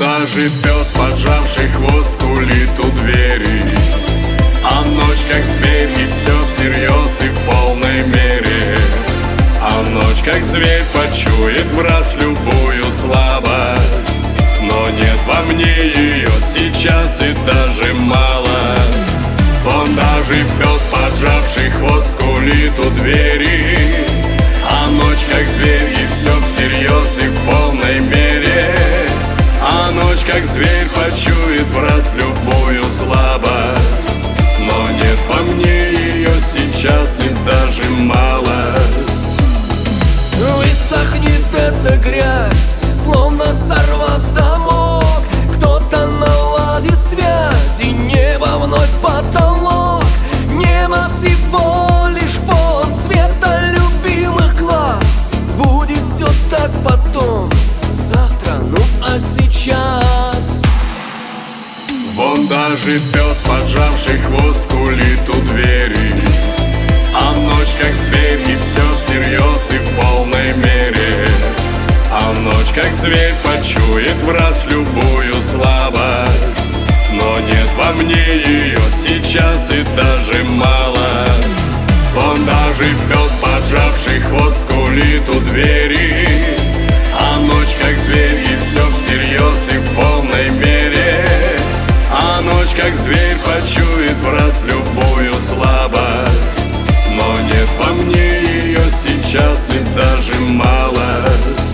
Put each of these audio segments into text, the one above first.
даже пес, поджавший хвост, скулит у двери. А ночь как зверь, и все всерьез и в полной мере. А ночь как зверь почует враз любую слабость. Но нет во мне ее сейчас и даже мало. Вон даже пес, поджавший хвост, скулит у двери. А ночь как зверь, и все всерьез и в полной мере. А ночь как зверь почует враз любую слабость. Но нет во мне ее сейчас и даже малость. Высохнет эта грязь, словно сорвав замок. Кто-то наладит связь, и небо вновь потолок. Небо всего лишь фон цвета любимых глаз. Будет все так потом, завтра, ну а сейчас. Вон даже пес, поджавший хвост, скулит у двери. А ночь как зверь, и все всерьез и в полной мере. А ночь как зверь почует враз любую слабость. Но нет во мне ее сейчас и даже мало. Вон даже пес, поджавший хвост, скулит у двери. А ночь как зверь, и все всерьез и в полной мере. А ночь как зверь почует враз любую слабость. Но нет во мне ее сейчас и даже малость.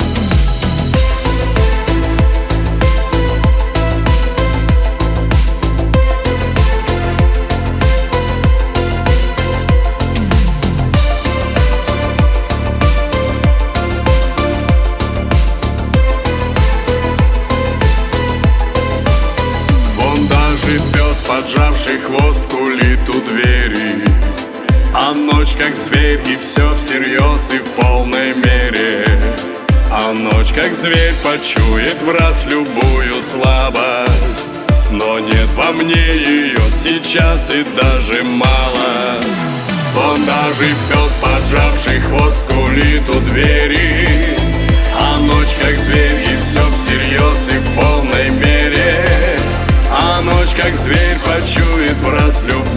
Вон даже пес, поджавший хвост, скулит у двери. А ночь как зверь, и все всерьез и в полной мере. А ночь как зверь почует враз любую слабость. Но нет во мне ее сейчас и даже малость. Вон даже пес, поджавший хвост, скулит у двери. А ночь как зверь, и все всерьез и в полной мере. А ночь как зверь почует враз любую